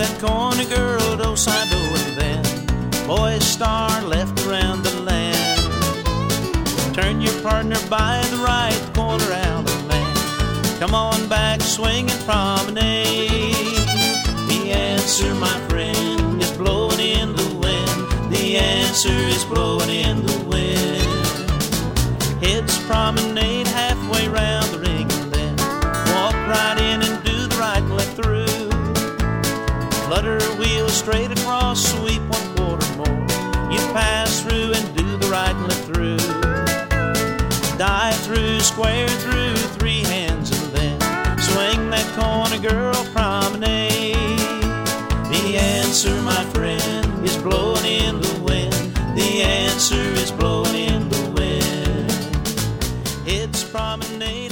that corner, girl, do side do, and then boys star left around the land. Turn your partner by the right corner out of land. Come on back, swinging promenade. The answer, my friend, is blowing in the wind. The answer is blowing in the wind. It's promenade halfway round the ring, and then walk right in and do the right and left through. Flutter wheel straight across, sweep 1/4 more. You pass through and do the right and left through. Dive through, square through, 3 hands, and then swing that corner, girl, promenade. The answer, my friend, is blowing in the wind. The answer is blowing in the wind. It's promenade.